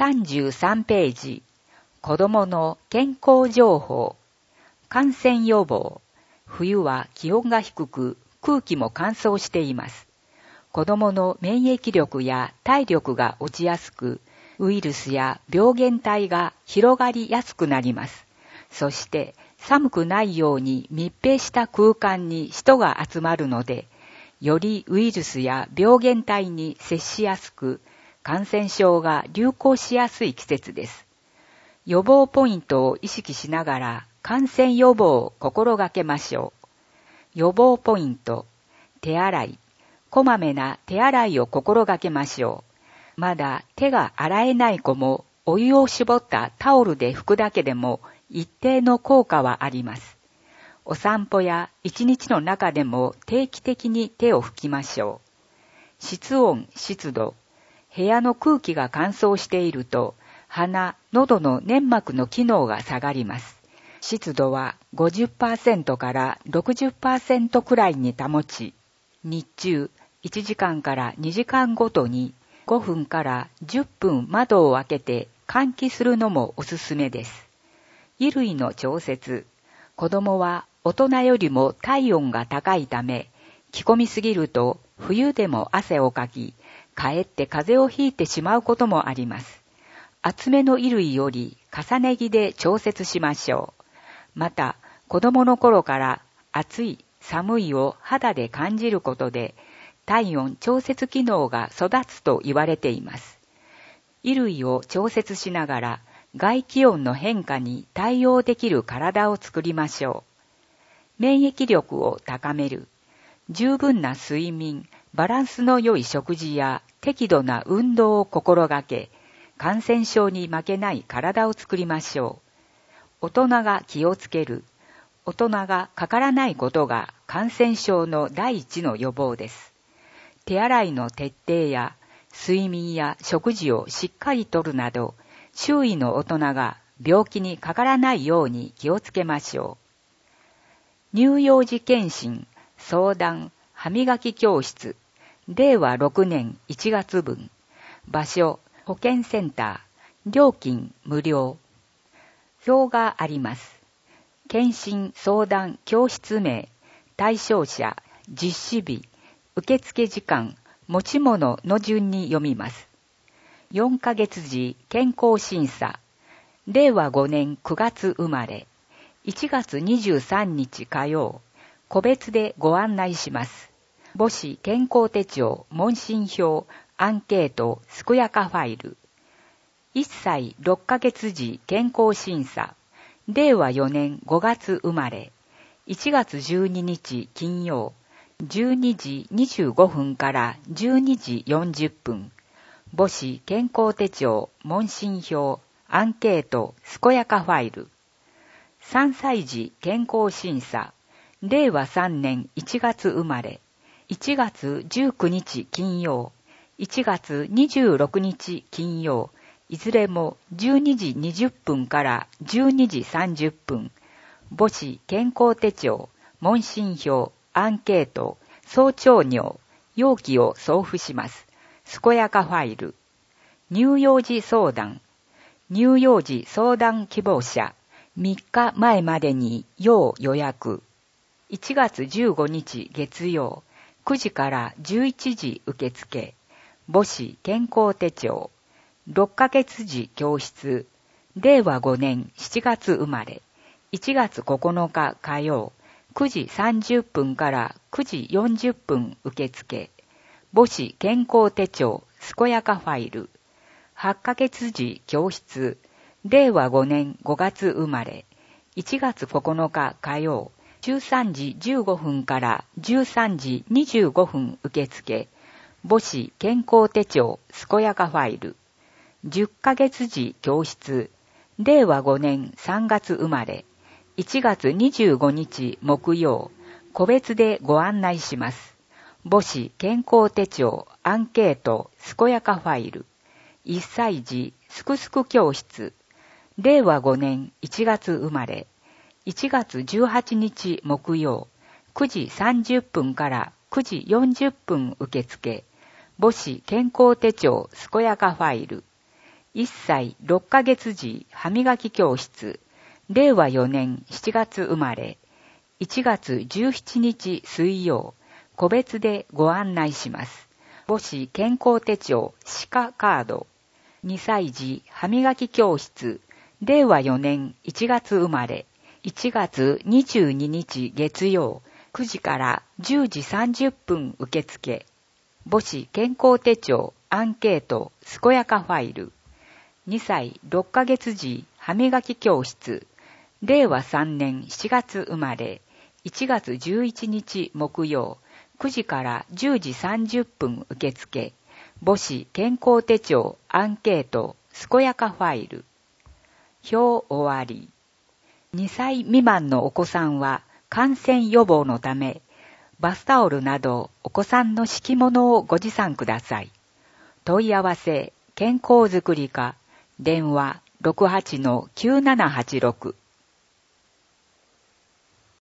33ページ、子供の健康情報、感染予防。冬は気温が低く、空気も乾燥しています。子供の免疫力や体力が落ちやすく、ウイルスや病原体が広がりやすくなります。そして寒くないように密閉した空間に人が集まるので、よりウイルスや病原体に接しやすく、感染症が流行しやすい季節です。予防ポイントを意識しながら感染予防を心がけましょう。予防ポイント、手洗い。こまめな手洗いを心がけましょう。まだ手が洗えない子もお湯を絞ったタオルで拭くだけでも一定の効果はあります。お散歩や一日の中でも定期的に手を拭きましょう。室温、湿度。部屋の空気が乾燥していると鼻、喉の粘膜の機能が下がります。湿度は 50% から 60% くらいに保ち、日中1時間から2時間ごとに5分から10分窓を開けて換気するのもおすすめです。衣類の調節。子供は大人よりも体温が高いため、着込みすぎると冬でも汗をかき、かえって風邪をひいてしまうこともあります。厚めの衣類より重ね着で調節しましょう。また、子供の頃から暑い、寒いを肌で感じることで、体温調節機能が育つと言われています。衣類を調節しながら、外気温の変化に対応できる体を作りましょう。免疫力を高める。十分な睡眠、バランスの良い食事や適度な運動を心がけ、感染症に負けない体を作りましょう。大人が気をつける。大人がかからないことが感染症の第一の予防です。手洗いの徹底や睡眠や食事をしっかりとるなど、周囲の大人が病気にかからないように気をつけましょう。乳幼児検診、相談、歯磨き教室、令和6年1月分。場所、保健センター。料金無料。表があります。検診相談教室名、対象者、実施日、受付時間、持ち物の順に読みます。4ヶ月時健康審査。令和5年9月生まれ。1月23日火曜。個別でご案内します。母子健康手帳、問診票、アンケート、健やかファイル。1歳6ヶ月時健康審査。令和4年5月生まれ。1月12日金曜。12時25分から12時40分。母子健康手帳、問診票、アンケート、健やかファイル。3歳児健康審査。令和3年1月生まれ。1月19日金曜。1月26日金曜。いずれも12時20分から12時30分。母子健康手帳、問診票、アンケート、早朝尿、容器を送付します。健やかファイル。乳幼児相談。乳幼児相談希望者。3日前までに要予約。1月15日月曜。9時から11時受付。母子健康手帳。6ヶ月時教室。令和5年7月生まれ。1月9日火曜。9時30分から9時40分受付。母子健康手帳、健やかファイル。8ヶ月時教室。令和5年5月生まれ。1月9日火曜。13時15分から13時25分受付。母子健康手帳、健やかファイル。10ヶ月時教室。令和5年3月生まれ。1月25日木曜。個別でご案内します。母子健康手帳、アンケート、健やかファイル。1歳児すくすく教室。令和5年1月生まれ。1月18日木曜。9時30分から9時40分受付。母子健康手帳、健やかファイル。 1歳6ヶ月時歯磨き教室、令和4年7月生まれ、1月17日水曜、個別でご案内します。母子健康手帳歯科カード、2歳児歯磨き教室、令和4年1月生まれ、1月22日月曜、9時から10時30分受付。母子健康手帳アンケート健やかファイル。2歳6ヶ月時歯磨き教室、令和3年7月生まれ、1月11日木曜、9時から10時30分受付。母子健康手帳アンケート健やかファイル。表終わり。2歳未満のお子さんは感染予防のため、バスタオルなどお子さんの敷物をご持参ください。問い合わせ、健康づくり課、電話 68-9786